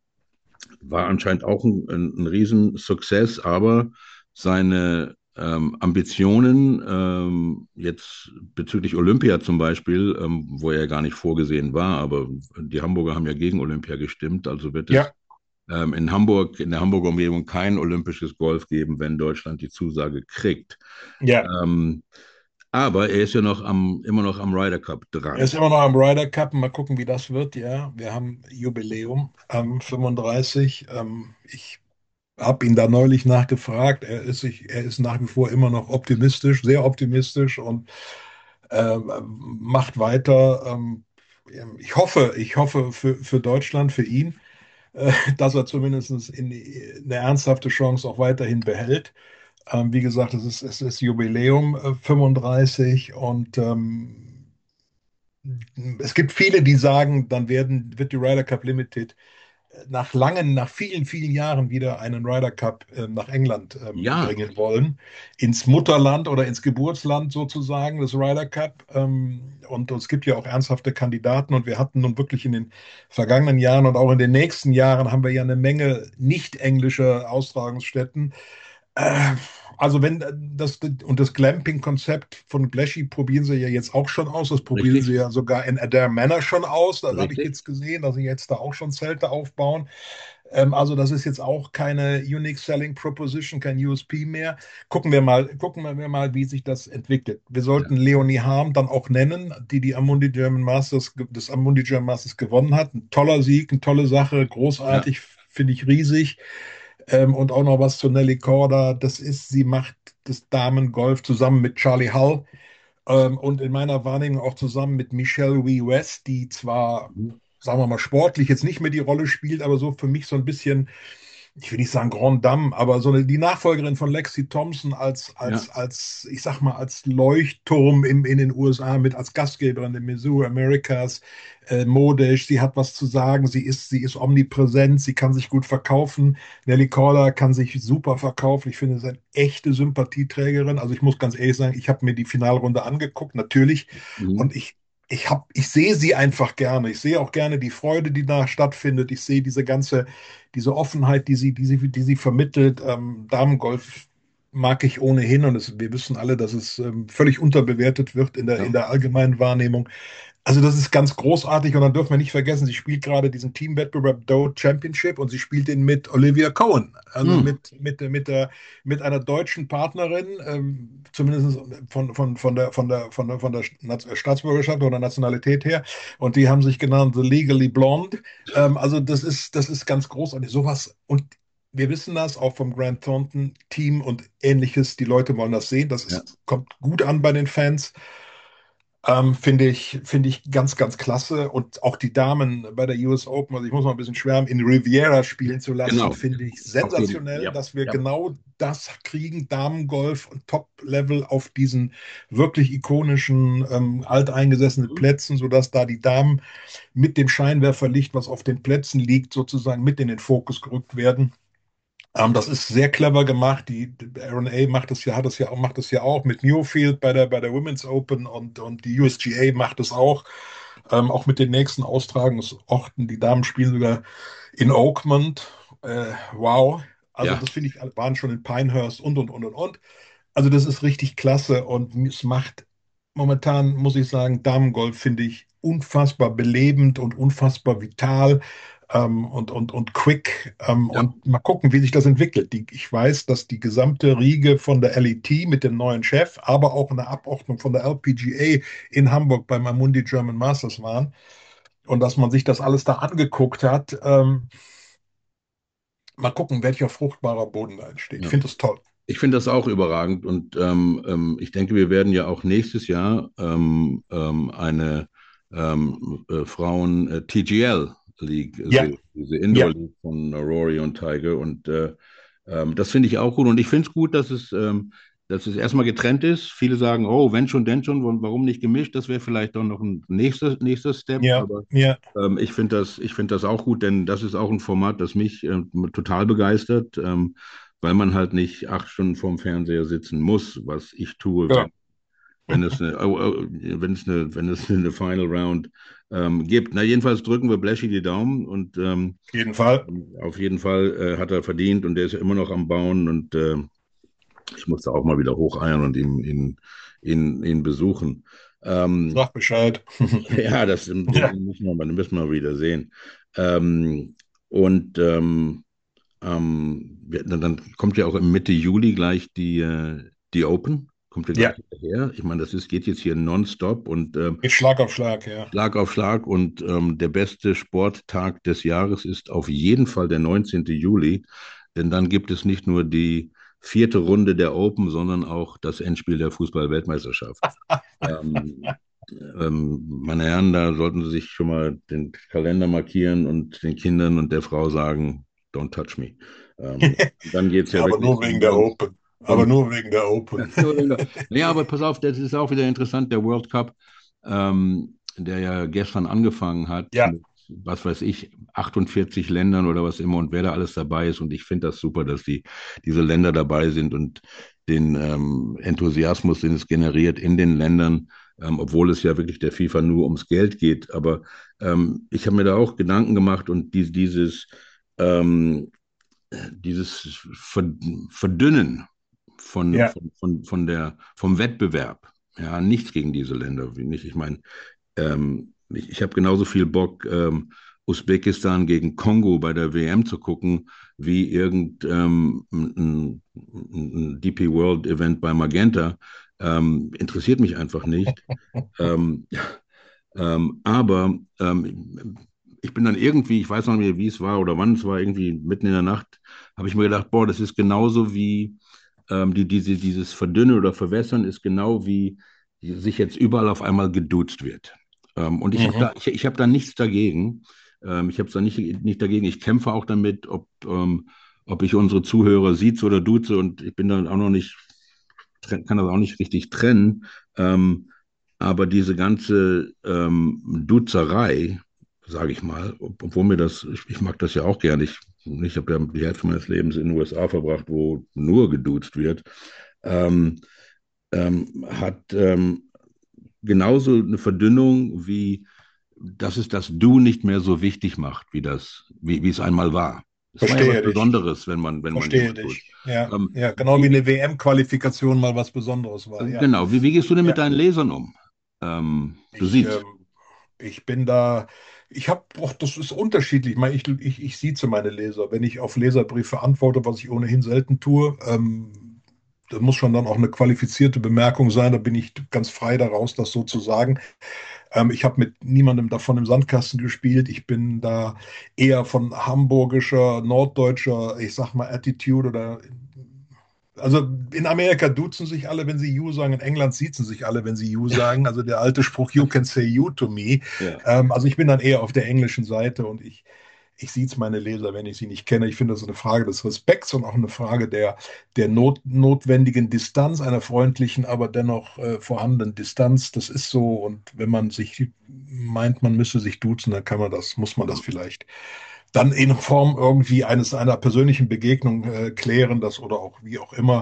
B: war anscheinend auch ein, ein, ein Riesensuccess, aber seine ähm, Ambitionen ähm, jetzt bezüglich Olympia zum Beispiel, ähm, wo er gar nicht vorgesehen war, aber die Hamburger haben ja gegen Olympia gestimmt, also wird es
C: ja,
B: ähm, in Hamburg, in der Hamburger Umgebung kein olympisches Golf geben, wenn Deutschland die Zusage kriegt.
C: ja.
B: Ähm, aber er ist ja noch am, immer noch am Ryder Cup
C: Er ist
B: dran.
C: immer noch am Ryder Cup. Mal gucken, wie das wird. Ja, wir haben Jubiläum am fünfunddreißig. Ähm, ich habe ihn da neulich nachgefragt. Er ist, sich, er ist nach wie vor immer noch optimistisch, sehr optimistisch und ähm, macht weiter. Ähm, ich hoffe, ich hoffe für, für Deutschland, für ihn, äh, dass er zumindest in, eine ernsthafte Chance auch weiterhin behält. Ähm, wie gesagt, es ist, es ist Jubiläum äh, fünfunddreißig und ähm, es gibt viele, die sagen, dann werden, wird die Ryder Cup Limited nach langen, nach vielen, vielen Jahren wieder einen Ryder Cup äh, nach England ähm,
B: Ja,
C: bringen wollen. Ins Mutterland oder ins Geburtsland sozusagen des Ryder Cup. Ähm, und es gibt ja auch ernsthafte Kandidaten. Und wir hatten nun wirklich in den vergangenen Jahren und auch in den nächsten Jahren haben wir ja eine Menge nicht englischer Austragungsstätten. Äh, also wenn äh, das und das Glamping-Konzept von Blechy probieren sie ja jetzt auch schon aus. Das probieren sie
B: richtig,
C: ja sogar in Adair Manor schon aus. Das habe ich
B: richtig.
C: jetzt gesehen, dass sie jetzt da auch schon Zelte aufbauen. Ähm, also das ist jetzt auch keine Unique Selling Proposition, kein U S P mehr. Gucken wir mal, gucken wir mal, wie sich das entwickelt. Wir
B: Ja,
C: sollten Leonie Harm dann auch nennen, die die Amundi German Masters, das Amundi German Masters gewonnen hat. Ein toller Sieg, eine tolle Sache,
B: ja,
C: großartig, finde ich riesig. Ähm, und auch noch was zu Nelly Korda. Das ist, sie macht das Damengolf zusammen mit Charlie Hull ähm, und in meiner Wahrnehmung auch zusammen mit Michelle Wie West, die zwar,
B: mhm.
C: sagen wir mal, sportlich jetzt nicht mehr die Rolle spielt, aber so für mich so ein bisschen ich will nicht sagen Grand Dame, aber so eine, die Nachfolgerin von Lexi Thompson als,
B: Ja.
C: als, als, ich sag mal, als Leuchtturm im, in den U S A mit als Gastgeberin der Mizzou Americas, äh, modisch. Sie hat was zu sagen. Sie ist, sie ist omnipräsent. Sie kann sich gut verkaufen. Nelly Corder kann sich super verkaufen. Ich finde, sie ist eine echte Sympathieträgerin. Also ich muss ganz ehrlich sagen, ich habe mir die Finalrunde angeguckt, natürlich.
B: Mhm.
C: Und ich Ich hab, ich sehe sie einfach gerne. Ich sehe auch gerne die Freude, die da stattfindet. Ich sehe diese ganze, diese Offenheit, die sie, die sie, die sie vermittelt. Ähm, Damengolf mag ich ohnehin und es, wir wissen alle, dass es ähm, völlig unterbewertet wird in der,
B: Ja.
C: in der allgemeinen Wahrnehmung. Also das ist ganz großartig und dann dürfen wir nicht vergessen, sie spielt gerade diesen Teamwettbewerb Doe Championship und sie spielt den mit Olivia Cohen, also
B: Hm.
C: mit, mit, mit, der, mit einer deutschen Partnerin, ähm, zumindest von, von, von, der, von, der, von, der, von der Staatsbürgerschaft oder Nationalität her. Und die haben sich genannt The Legally Blonde. Ähm, also das ist, das ist ganz großartig. Sowas und wir wissen das auch vom Grant Thornton Team und ähnliches. Die Leute wollen das sehen. Das
B: Ja.
C: ist, kommt gut an bei den Fans. Ähm, finde ich, finde ich ganz, ganz klasse. Und auch die Damen bei der U S Open, also ich muss mal ein bisschen schwärmen, in Riviera spielen zu lassen,
B: Genau.
C: finde ich
B: Auf jeden,
C: sensationell,
B: ja.
C: dass wir
B: Ja.
C: genau das kriegen, Damengolf und Top-Level auf diesen wirklich ikonischen, ähm, alteingesessenen
B: Mhm.
C: Plätzen, sodass da die Damen mit dem Scheinwerferlicht, was auf den Plätzen liegt, sozusagen mit in den Fokus gerückt werden. Ähm, das ist sehr clever gemacht. Die, die R N A macht das ja, hat das ja auch, macht das ja auch mit Newfield bei der, bei der Women's Open und, und die U S G A macht es auch. Ähm, auch mit den nächsten Austragungsorten. Die Damen spielen sogar in Oakmont. Äh, wow. Also
B: Ja.
C: das finde ich, waren schon in Pinehurst und, und, und, und, und. Also das ist richtig klasse und es macht momentan, muss ich sagen, Damengolf finde ich unfassbar belebend und unfassbar vital ähm, und, und, und quick. Ähm,
B: Ja.
C: und mal gucken, wie sich das entwickelt. Die, ich weiß, dass die gesamte Riege von der L E T mit dem neuen Chef, aber auch eine Abordnung von der L P G A in Hamburg beim Amundi German Masters waren und dass man sich das alles da angeguckt hat. Ähm, mal gucken, welcher fruchtbarer Boden da entsteht. Ich
B: Ja.
C: finde das toll.
B: Ich finde das auch überragend und ähm, ähm, ich denke, wir werden ja auch nächstes Jahr ähm, ähm, eine ähm, äh, Frauen-T G L League
C: Ja,
B: sehen, diese Indoor
C: ja,
B: League von Rory und Tiger und äh, ähm, das finde ich auch gut und ich finde es gut, dass es, ähm, dass es erstmal getrennt ist. Viele sagen, oh, wenn schon, denn schon, warum nicht gemischt? Das wäre vielleicht doch noch ein nächster, nächster Step,
C: ja,
B: aber
C: ja.
B: ähm, ich finde das, ich finde das auch gut, denn das ist auch ein Format, das mich äh, total begeistert. Ähm, weil man halt nicht acht Stunden vorm Fernseher sitzen muss, was ich tue,
C: Ja.
B: wenn, wenn es eine, oh, oh, wenn es eine, wenn es eine Final Round ähm, gibt. Na, jedenfalls drücken wir Blashy die Daumen und ähm,
C: Auf jeden Fall.
B: auf jeden Fall äh, hat er verdient und der ist ja immer noch am Bauen und äh, ich musste auch mal wieder hocheiern und ihn, ihn, ihn, ihn besuchen. Ähm,
C: Sag Bescheid.
B: ja, das den,
C: Ja,
B: den müssen wir, den müssen wir wieder sehen. Ähm, und ähm, Ähm, wir, dann, dann kommt ja auch im Mitte Juli gleich die, äh, die Open, kommt ja gleich
C: ja,
B: hinterher. Ich meine, das ist, geht jetzt hier nonstop und ähm,
C: geht Schlag auf Schlag, ja.
B: Schlag auf Schlag und ähm, der beste Sporttag des Jahres ist auf jeden Fall der neunzehnte Juli, denn dann gibt es nicht nur die vierte Runde der Open, sondern auch das Endspiel der Fußball-Weltmeisterschaft. Ähm, ähm, meine Herren, da sollten Sie sich schon mal den Kalender markieren und den Kindern und der Frau sagen, don't touch me. Ähm, dann geht es ja
C: Aber
B: wirklich
C: nur wegen der
B: um,
C: Open. Aber
B: um
C: nur wegen der Open.
B: ja, aber pass auf, das ist auch wieder interessant, der World Cup, ähm, der ja gestern angefangen hat
C: Ja,
B: mit, was weiß ich, achtundvierzig Ländern oder was immer und wer da alles dabei ist. Und ich finde das super, dass die, diese Länder dabei sind und den ähm, Enthusiasmus, den es generiert in den Ländern, ähm, obwohl es ja wirklich der FIFA nur ums Geld geht. Aber ähm, ich habe mir da auch Gedanken gemacht und die, dieses, ähm, dieses Verdünnen von,
C: ja,
B: von, von, von der, vom Wettbewerb. Ja, nichts gegen diese Länder. Wie nicht. Ich meine, ähm, ich, ich habe genauso viel Bock, ähm, Usbekistan gegen Kongo bei der W M zu gucken, wie irgendein ähm, ein D P World Event bei Magenta. Ähm, interessiert mich einfach nicht. Ähm, ähm, aber ähm, ich bin dann irgendwie, ich weiß noch nicht mehr, wie es war oder wann es war, irgendwie mitten in der Nacht, habe ich mir gedacht, boah, das ist genauso wie ähm, die, diese, dieses Verdünnen oder Verwässern ist genau wie sich jetzt überall auf einmal geduzt wird. Ähm, und ich habe
C: mhm.
B: da, ich, ich hab da nichts dagegen. Ähm, ich habe da nicht, nicht dagegen. Ich kämpfe auch damit, ob, ähm, ob ich unsere Zuhörer sieze oder duze und ich bin dann auch noch nicht, kann das auch nicht richtig trennen. Ähm, aber diese ganze ähm, Duzerei, sage ich mal, ob- obwohl mir das, ich, ich mag das ja auch gerne. Ich, ich habe ja die Hälfte meines Lebens in den U S A verbracht, wo nur geduzt wird, ähm, ähm, hat ähm, genauso eine Verdünnung wie, dass es das Du nicht mehr so wichtig macht, wie das, wie, wie es einmal war. Es war ja was
C: Verstehe dich.
B: Besonderes, wenn man, wenn man
C: Verstehe
B: jemand tut.
C: dich. Ja,
B: Ähm,
C: ja, genau wie
B: wie,
C: eine W M-Qualifikation mal was Besonderes war. Ja,
B: genau, wie, wie gehst du denn mit
C: ja.
B: deinen Lesern um? Ähm, du
C: Ich,
B: siehst.
C: ähm, ich bin da, ich habe, das ist unterschiedlich. Ich, meine, ich, ich, ich sieze meine Leser. Wenn ich auf Leserbriefe antworte, was ich ohnehin selten tue, ähm, das muss schon dann auch eine qualifizierte Bemerkung sein. Da bin ich ganz frei daraus, das so zu sagen. Ähm, ich habe mit niemandem davon im Sandkasten gespielt. Ich bin da eher von hamburgischer, norddeutscher, ich sag mal, Attitude oder also in Amerika duzen sich alle, wenn sie you sagen. In England siezen sich alle, wenn sie you sagen. Also der alte Spruch, you can say you to me.
B: Ja.
C: Ähm, also ich bin dann eher auf der englischen Seite und ich, ich sieze meine Leser, wenn ich sie nicht kenne. Ich finde, das ist eine Frage des Respekts und auch eine Frage der, der not, notwendigen Distanz, einer freundlichen, aber dennoch äh, vorhandenen Distanz. Das ist so. Und wenn man sich meint, man müsse sich duzen, dann kann man das, muss man das vielleicht dann in Form irgendwie eines einer persönlichen Begegnung äh, klären, das oder auch wie auch immer.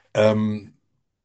C: Ähm,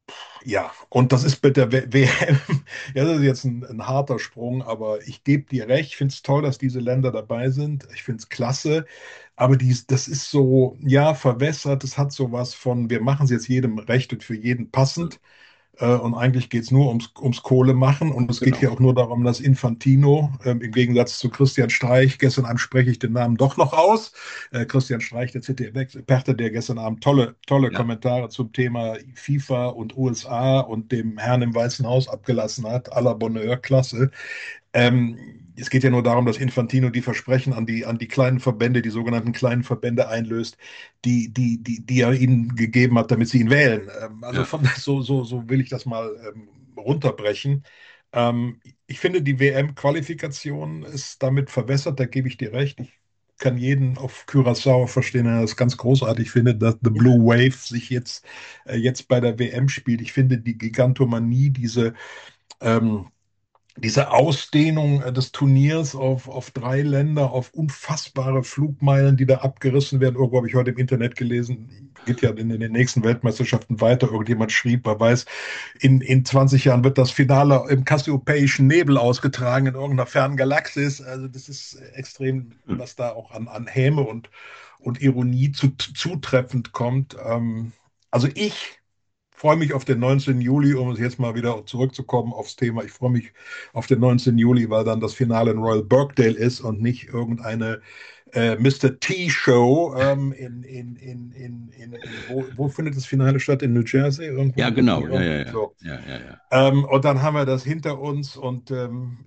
C: ja, und das ist mit der W M, ja, das ist jetzt ein, ein harter Sprung, aber ich gebe dir recht, ich finde es toll, dass diese Länder dabei sind. Ich finde es klasse, aber dies, das ist so, ja, verwässert, es hat sowas von, wir machen es jetzt jedem recht und für jeden passend. Äh, Und eigentlich geht es nur ums, ums Kohle machen. Und es geht
B: Genau.
C: hier auch nur darum, dass Infantino, ähm, im Gegensatz zu Christian Streich, gestern Abend spreche ich den Namen doch noch aus. Äh, Christian Streich, der Z D F-Experte, der gestern Abend tolle, tolle
B: Ja.
C: Kommentare zum Thema FIFA und U S A und dem Herrn im Weißen Haus abgelassen hat, à la Bonheur, klasse. Ähm, es geht ja nur darum, dass Infantino die Versprechen an die, an die kleinen Verbände, die sogenannten kleinen Verbände einlöst, die, die, die, die er ihnen gegeben hat, damit sie ihn wählen. Ähm, also
B: Ja.
C: von, so, so, so will ich das mal ähm, runterbrechen. Ähm, ich finde, die W M-Qualifikation ist damit verwässert, da gebe ich dir recht. Ich kann jeden auf Curaçao verstehen, der das ganz großartig findet, dass The Blue Wave sich jetzt, äh, jetzt bei der W M spielt. Ich finde die Gigantomanie, diese ähm, diese Ausdehnung äh, des Turniers auf, auf drei Länder, auf unfassbare Flugmeilen, die da abgerissen werden. Irgendwo habe ich heute im Internet gelesen, geht ja in, in den nächsten Weltmeisterschaften weiter. Irgendjemand schrieb, man weiß, in, in zwanzig Jahren wird das Finale im kassiopäischen Nebel ausgetragen in irgendeiner fernen Galaxis. Also das ist extrem,
B: Hm.
C: was da auch an, an Häme und, und Ironie zu, zutreffend kommt. Ähm, also ich freue mich auf den neunzehnten Juli, um jetzt mal wieder zurückzukommen aufs Thema. Ich freue mich auf den neunzehnten Juli, weil dann das Finale in Royal Birkdale ist und nicht irgendeine äh, Mister T-Show ähm, in, in, in, in, in, in wo, wo findet das Finale statt? In New Jersey? Irgendwo
B: Ja,
C: in New
B: genau. Ja,
C: York?
B: ja, ja.
C: So.
B: Ja, ja, ja.
C: Ähm, und dann haben wir das hinter uns und ähm,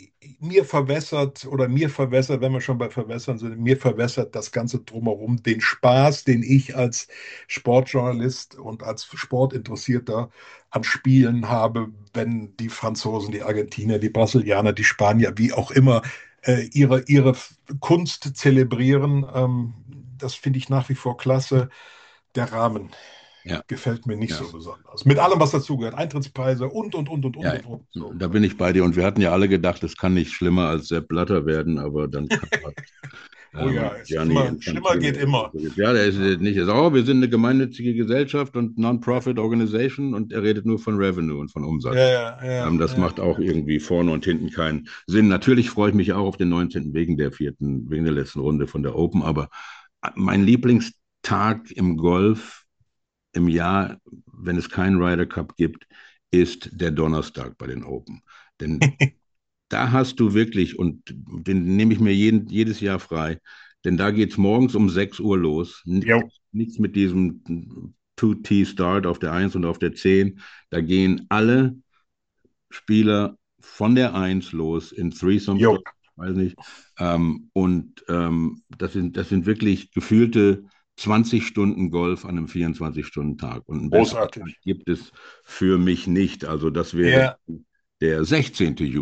C: mir verwässert oder mir verwässert, wenn wir schon bei Verwässern sind, mir verwässert das Ganze drumherum den Spaß, den ich als Sportjournalist und als Sportinteressierter an Spielen habe, wenn die Franzosen, die Argentinier, die Brasilianer, die Spanier, wie auch immer, äh, ihre, ihre Kunst zelebrieren. Ähm, das finde ich nach wie vor klasse. Der Rahmen
B: Ja,
C: gefällt mir nicht
B: ja.
C: so besonders. Mit allem, was dazugehört. Eintrittspreise und, und, und, und, und,
B: Ja,
C: und, und. So.
B: da bin ich bei dir. Und wir hatten ja alle gedacht, es kann nicht schlimmer als Sepp Blatter werden, aber dann kam halt
C: Oh ja,
B: ähm,
C: es ist
B: Gianni
C: immer, schlimmer geht
B: Infantino.
C: immer.
B: Ja, der ist
C: Ja.
B: äh, nicht, er sagt, oh, wir sind eine gemeinnützige Gesellschaft und Non-Profit Organization und er redet nur von Revenue und von
C: Ja,
B: Umsatz.
C: ja, ja,
B: Ähm, das
C: ja.
B: macht auch irgendwie vorne und hinten keinen Sinn. Natürlich freue ich mich auch auf den neunzehnten wegen der vierten, wegen der letzten Runde von der Open, aber mein Lieblingstag im Golf im Jahr, wenn es keinen Ryder Cup gibt, ist der Donnerstag bei den Open. Denn da hast du wirklich, und den nehme ich mir jeden, jedes Jahr frei, denn da geht es morgens um sechs Uhr los.
C: Jo.
B: Nichts mit diesem zwei-Tee-Start auf der eins und auf der zehn. Da gehen alle Spieler von der eins los in Threesomes,
C: Jo.
B: glaub ich, weiß nicht. Ähm, und ähm, das sind, das sind wirklich gefühlte zwanzig Stunden Golf an einem vierundzwanzig-Stunden-Tag. Und einen besseren Tag
C: Großartig.
B: gibt es für mich nicht. Also das wäre
C: Ja,
B: der sechzehnten Juli.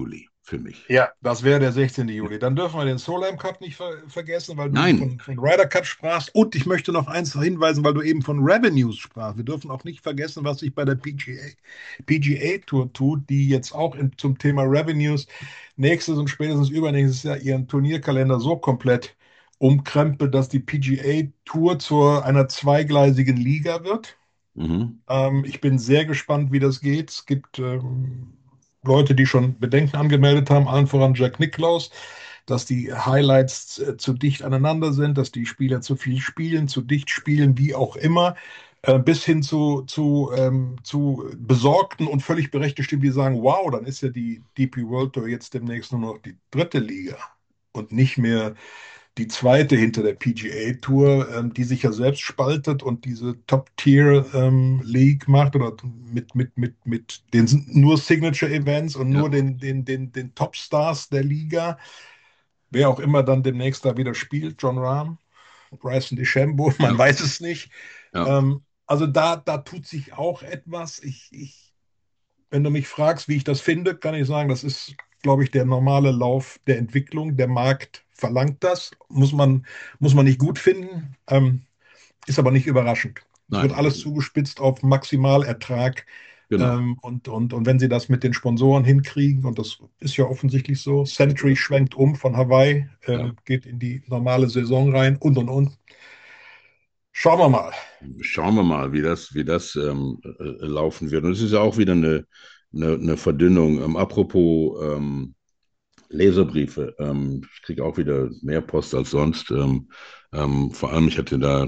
B: für mich.
C: Ja, das wäre der sechzehnte Juli. Dann dürfen wir den Solheim Cup nicht ver vergessen, weil du
B: Nein.
C: von, von Ryder Cup sprachst. Und ich möchte noch eins hinweisen, weil du eben von Revenues sprachst. Wir dürfen auch nicht vergessen, was sich bei der P G A, P G A Tour tut, die jetzt auch in, zum Thema Revenues nächstes und spätestens übernächstes Jahr ihren Turnierkalender so komplett umkrempelt, dass die P G A Tour zu einer zweigleisigen Liga wird.
B: Mhm.
C: Ähm, ich bin sehr gespannt, wie das geht. Es gibt ähm, Leute, die schon Bedenken angemeldet haben, allen voran Jack Nicklaus, dass die Highlights äh, zu dicht aneinander sind, dass die Spieler zu viel spielen, zu dicht spielen, wie auch immer, äh, bis hin zu, zu, ähm, zu besorgten und völlig berechtigten Stimmen, die sagen, wow, dann ist ja die D P World Tour jetzt demnächst nur noch die dritte Liga und nicht mehr die zweite hinter der P G A Tour, ähm, die sich ja selbst spaltet und diese Top-Tier-League ähm, macht oder mit, mit, mit, mit den nur Signature-Events und
B: Ja.
C: nur den, den, den, den Top-Stars der Liga. Wer auch immer dann demnächst da wieder spielt, John Rahm, Bryson DeChambeau, man
B: Ja.
C: weiß es nicht.
B: Ja.
C: Ähm, also da, da tut sich auch etwas. Ich, ich wenn du mich fragst, wie ich das finde, kann ich sagen, das ist, glaube ich, der normale Lauf der Entwicklung. Der Markt verlangt das, muss man, muss man nicht gut finden, ähm, ist aber nicht überraschend. Es wird
B: Nein.
C: alles zugespitzt auf Maximalertrag.
B: Genau.
C: Ähm, und, und, und wenn sie das mit den Sponsoren hinkriegen, und das ist ja offensichtlich so, Century schwenkt um von Hawaii,
B: Ja.
C: ähm, geht in die normale Saison rein und und und. Schauen wir mal.
B: Schauen wir mal, wie das, wie das ähm, äh, laufen wird. Und es ist ja auch wieder eine, eine, eine Verdünnung. Ähm, apropos ähm, Leserbriefe. Ähm, ich kriege auch wieder mehr Post als sonst. Ähm, ähm, vor allem, ich hatte da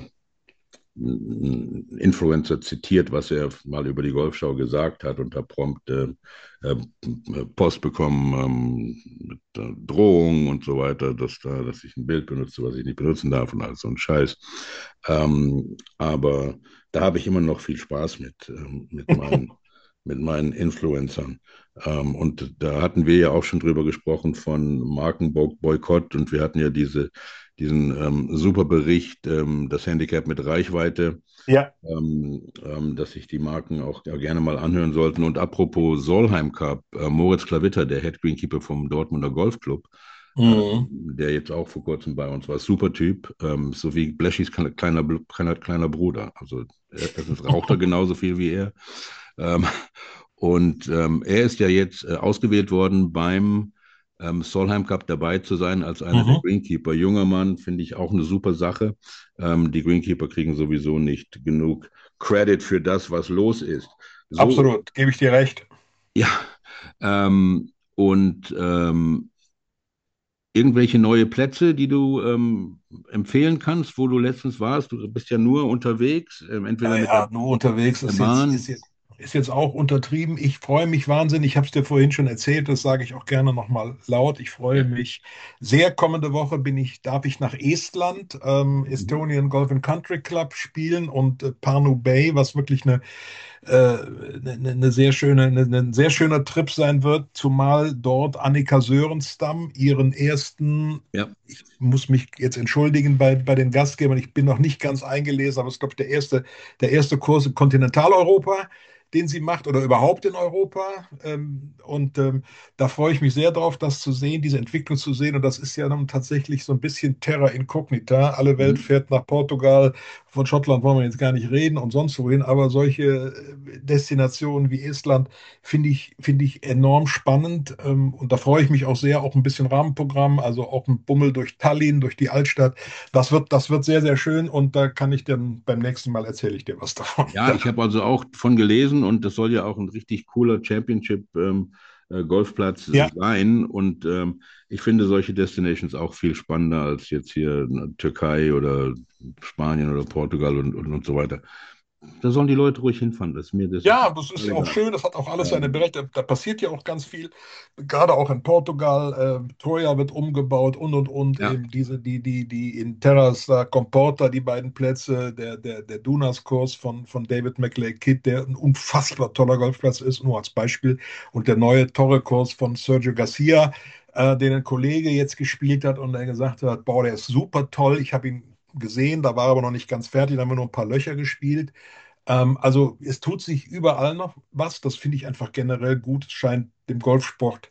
B: einen Influencer zitiert, was er mal über die Golfschau gesagt hat und da prompt äh, äh, Post bekommen ähm, mit äh, Drohungen und so weiter, dass, da, dass ich ein Bild benutze, was ich nicht benutzen darf und all so ein Scheiß. Ähm, aber da habe ich immer noch viel Spaß mit, ähm, mit meinen mit meinen Influencern. Ähm, und da hatten wir ja auch schon drüber gesprochen von Markenboykott und wir hatten ja diese, diesen ähm, super Bericht, ähm, das Handicap mit Reichweite,
C: Ja.
B: ähm, ähm, dass sich die Marken auch ja, gerne mal anhören sollten. Und apropos Solheim Cup, äh, Moritz Klavitter, der Head Greenkeeper vom Dortmunder Golfclub, ähm,
C: Mhm.
B: der jetzt auch vor kurzem bei uns war, super Typ, ähm, so wie Bleschis kleiner, kleiner, kleiner Bruder. Also erstens raucht er genauso viel wie er. Ähm, und ähm, er ist ja jetzt äh, ausgewählt worden, beim ähm, Solheim Cup dabei zu sein als einer der
C: Mhm.
B: Greenkeeper. Junger Mann, finde ich auch eine super Sache. Ähm, die Greenkeeper kriegen sowieso nicht genug Credit für das, was los ist. So,
C: Absolut, gebe ich dir recht.
B: ja. Ähm, und ähm, irgendwelche neue Plätze, die du ähm, empfehlen kannst, wo du letztens warst? Du bist ja nur unterwegs, ähm, entweder
C: Ja,
B: mit der,
C: ja, nur unterwegs
B: der
C: ist jetzt, ist
B: Bahn.
C: jetzt, ist jetzt auch untertrieben. Ich freue mich wahnsinnig. Ich habe es dir vorhin schon erzählt, das sage ich auch gerne nochmal laut. Ich freue
B: Ja.
C: mich sehr. Kommende Woche bin ich, darf ich nach Estland, ähm,
B: Mhm.
C: Estonian Golf and Country Club spielen und äh, Pärnu Bay, was wirklich eine äh, eine, eine sehr schöne, eine, ein sehr schöner Trip sein wird, zumal dort Annika Sörenstam ihren ersten,
B: Ja.
C: ich muss mich jetzt entschuldigen bei, bei den Gastgebern, ich bin noch nicht ganz eingelesen, aber es ist, glaube ich, der erste, der erste Kurs in Kontinentaleuropa, den sie macht oder überhaupt in Europa. Ähm, und ähm, da freue ich mich sehr drauf, das zu sehen, diese Entwicklung zu sehen. Und das ist ja dann tatsächlich so ein bisschen Terra Incognita. Alle Welt
B: Mhm.
C: fährt nach Portugal, von Schottland wollen wir jetzt gar nicht reden und sonst wohin, aber solche äh, Destinationen wie Estland finde ich, finde ich enorm spannend. Ähm, und da freue ich mich auch sehr, auch ein bisschen Rahmenprogramm, also auch ein Bummel durch Tallinn, durch die Altstadt. Das wird, das wird sehr, sehr schön und da kann ich dann beim nächsten Mal erzähle ich dir was davon.
B: Ja, ich habe also auch von gelesen und das soll ja auch ein richtig cooler Championship ähm, äh, Golfplatz
C: Ja,
B: sein. Und ähm, ich finde solche Destinations auch viel spannender als jetzt hier äh, Türkei oder Spanien oder Portugal und, und, und so weiter. Da sollen die Leute ruhig hinfahren. Das ist mir, das ist mir
C: ja, das ist
B: total
C: ja auch
B: egal.
C: schön, das hat auch alles seine
B: Ähm,
C: Berechtigung. Da passiert ja auch ganz viel, gerade auch in Portugal. Äh, Troja wird umgebaut und und und.
B: ja,
C: Eben diese, die, die, die in Terras da Comporta, die beiden Plätze, der, der, der Dunas-Kurs von, von David McLeod Kidd, der ein unfassbar toller Golfplatz ist, nur als Beispiel. Und der neue Torre-Kurs von Sergio Garcia, äh, den ein Kollege jetzt gespielt hat und der gesagt hat: Boah, der ist super toll. Ich habe ihn gesehen, da war er aber noch nicht ganz fertig, da haben wir nur ein paar Löcher gespielt. Ähm, also es tut sich überall noch was. Das finde ich einfach generell gut. Es scheint dem Golfsport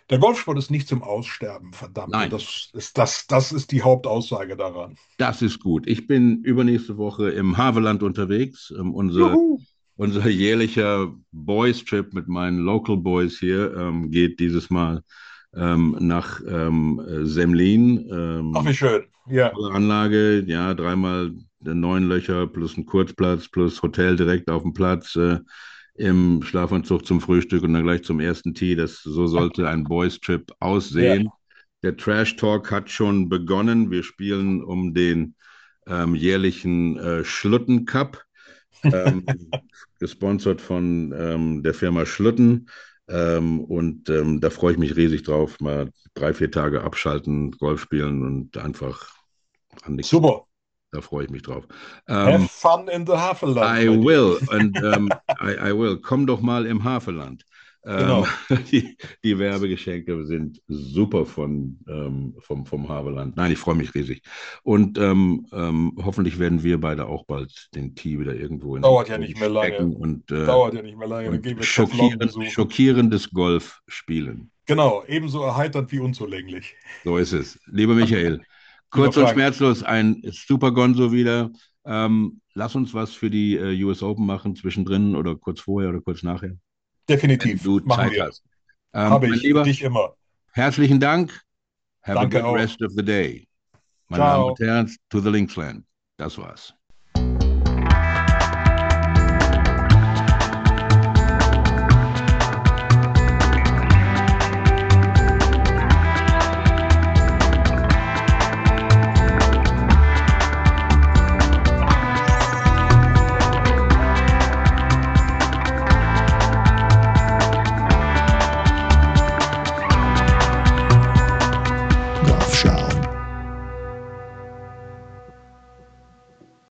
C: Der Golfsport ist nicht zum Aussterben, verdammt. Und
B: Nein,
C: das ist, das, das ist die Hauptaussage daran.
B: das ist gut. Ich bin übernächste Woche im Havelland unterwegs. Ähm, unser,
C: Juhu!
B: unser jährlicher Boys-Trip mit meinen Local Boys hier ähm, geht dieses Mal ähm, nach ähm, äh, Semlin.
C: Ach,
B: Ähm,
C: wie schön. Ja,
B: tolle Anlage, ja, dreimal neun Löcher plus ein Kurzplatz plus Hotel direkt auf dem Platz. Äh, im Schlafanzug zum Frühstück und dann gleich zum ersten Tee. Das, so sollte ein Boys-Trip
C: ja.
B: aussehen. Der Trash Talk hat schon begonnen. Wir spielen um den ähm, jährlichen äh, Schlutten Cup, ähm, gesponsert von ähm, der Firma Schlutten. Ähm, und ähm, da freue ich mich riesig drauf. Mal drei, vier Tage abschalten, Golf spielen und einfach an nichts.
C: Super.
B: Da freue ich mich drauf.
C: Have
B: Ähm,
C: fun in the Havelland,
B: I
C: mein Lieber.
B: will. Und ähm, I, I will. Komm doch mal im Havelland. Ähm,
C: Genau.
B: die, die Werbegeschenke sind super von, ähm, vom, vom Havelland. Nein, ich freue mich riesig. Und ähm, ähm, hoffentlich werden wir beide auch bald den Tee wieder irgendwo in den
C: Dauert ja
B: Boden
C: nicht mehr lange.
B: stecken und, äh,
C: Dauert ja nicht mehr lange. Dann
B: und
C: gehen wir Teflon
B: schockieren,
C: besuchen.
B: schockierendes Golf spielen.
C: Genau. Ebenso erheiternd wie unzulänglich.
B: So ist es. Lieber Michael,
C: Lieber
B: kurz und
C: Frank.
B: schmerzlos ein Super Gonzo wieder. Ähm, lass uns was für die äh, U S Open machen, zwischendrin oder kurz vorher oder kurz nachher, wenn
C: Definitiv.
B: du
C: Machen
B: Zeit
C: wir.
B: hast. Ähm,
C: Habe
B: mein
C: ich. Für
B: Lieber,
C: dich immer.
B: herzlichen Dank. Have a
C: Danke
B: good
C: auch.
B: rest of the day. Meine Damen und
C: Ciao.
B: Herren, to the Linksland. Das war's.